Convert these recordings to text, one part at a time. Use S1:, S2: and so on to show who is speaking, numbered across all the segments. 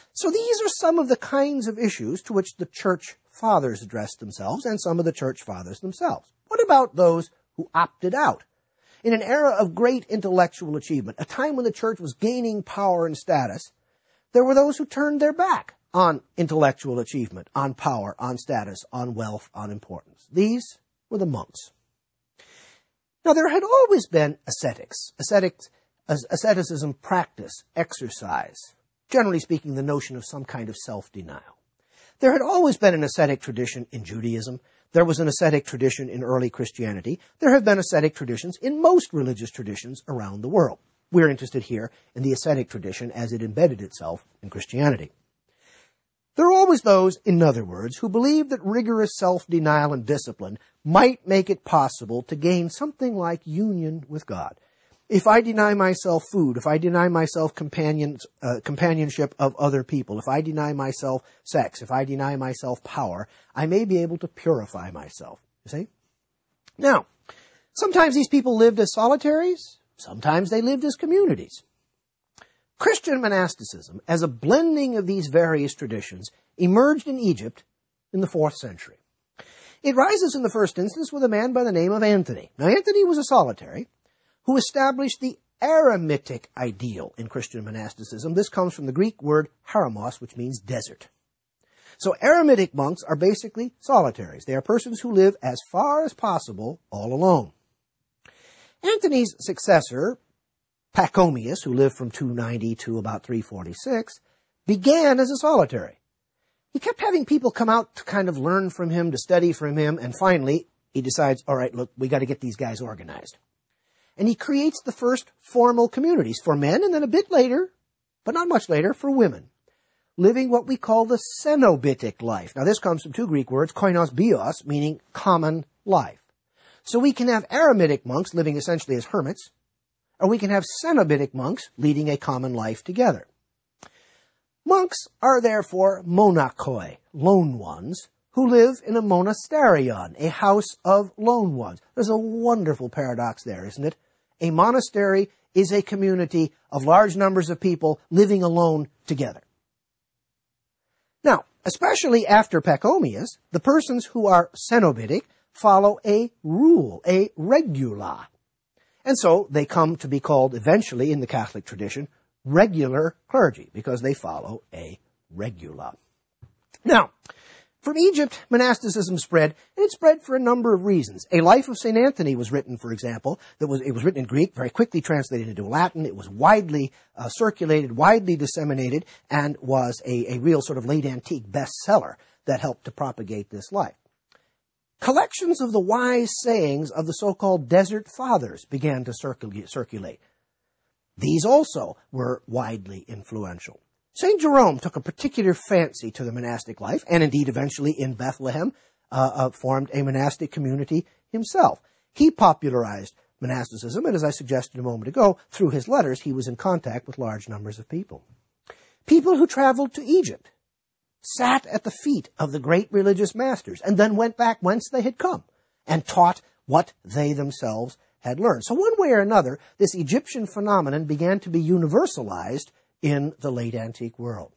S1: So these are some of the kinds of issues to which the church fathers addressed themselves, and some of the church fathers themselves. What about those who opted out? In an era of great intellectual achievement, a time when the church was gaining power and status, there were those who turned their back on intellectual achievement, on power, on status, on wealth, on importance. These were the monks. Now, there had always been asceticism practice, exercise, generally speaking, the notion of some kind of self-denial. There had always been an ascetic tradition in Judaism. There was an ascetic tradition in early Christianity. There have been ascetic traditions in most religious traditions around the world. We're interested here in the ascetic tradition as it embedded itself in Christianity. There are always those, in other words, who believe that rigorous self-denial and discipline might make it possible to gain something like union with God. If I deny myself food, if I deny myself companionship of other people, if I deny myself sex, if I deny myself power, I may be able to purify myself. You see? Now, sometimes these people lived as solitaries, sometimes they lived as communities. Christian monasticism, as a blending of these various traditions, emerged in Egypt in the 4th century. It rises in the first instance with a man by the name of Anthony. Now, Anthony was a solitary who established the eremitic ideal in Christian monasticism. This comes from the Greek word eremos, which means desert. So eremitic monks are basically solitaries. They are persons who live as far as possible all alone. Anthony's successor, Pachomius, who lived from 290 to about 346, began as a solitary. He kept having people come out to kind of learn from him, to study from him, and finally he decides, all right, look, we got to get these guys organized. And he creates the first formal communities for men, and then a bit later, but not much later, for women, living what we call the cenobitic life. Now, this comes from 2 Greek words, koinos bios, meaning common life. So we can have eremitic monks living essentially as hermits, or we can have cenobitic monks leading a common life together. Monks are therefore monachoi, lone ones, who live in a monasterion, a house of lone ones. There's a wonderful paradox there, isn't it? A monastery is a community of large numbers of people living alone together. Now, especially after Pachomius, the persons who are cenobitic follow a rule, a regula. And so they come to be called eventually in the Catholic tradition regular clergy because they follow a regula. Now, from Egypt, monasticism spread, and it spread for a number of reasons. A Life of St. Anthony was written, for example. It was written in Greek, very quickly translated into Latin. It was widely circulated, widely disseminated, and was a real sort of late antique bestseller that helped to propagate this life. Collections of the wise sayings of the so-called Desert Fathers began to circulate. These also were widely influential. St. Jerome took a particular fancy to the monastic life, and indeed eventually in Bethlehem formed a monastic community himself. He popularized monasticism, and as I suggested a moment ago, through his letters he was in contact with large numbers of people. People who traveled to Egypt sat at the feet of the great religious masters and then went back whence they had come and taught what they themselves had learned. So one way or another, this Egyptian phenomenon began to be universalized in the late antique world.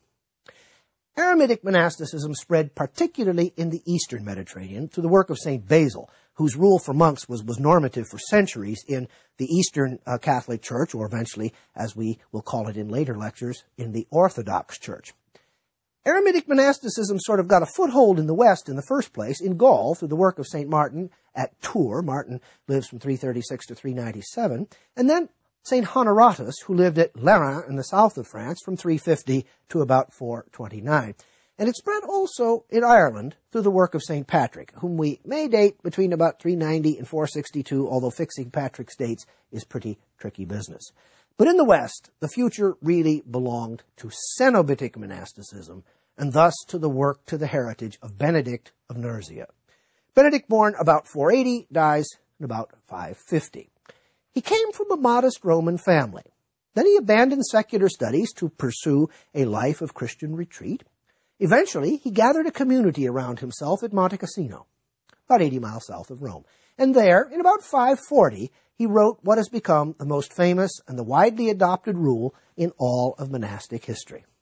S1: Eremitic monasticism spread particularly in the eastern Mediterranean through the work of St. Basil, whose rule for monks was normative for centuries in the Eastern Catholic Church, or eventually, as we will call it in later lectures, in the Orthodox Church. Eremitic monasticism sort of got a foothold in the West in the first place, in Gaul, through the work of St. Martin at Tours. Martin lives from 336 to 397. And then St. Honoratus, who lived at Lerins in the south of France from 350 to about 429. And it spread also in Ireland through the work of St. Patrick, whom we may date between about 390 and 462, although fixing Patrick's dates is pretty tricky business. But in the West, the future really belonged to cenobitic monasticism, and thus to the heritage of Benedict of Nursia. Benedict, born about 480, dies in about 550. He came from a modest Roman family. Then he abandoned secular studies to pursue a life of Christian retreat. Eventually, he gathered a community around himself at Monte Cassino, about 80 miles south of Rome. And there, in about 540, he wrote what has become the most famous and the widely adopted rule in all of monastic history.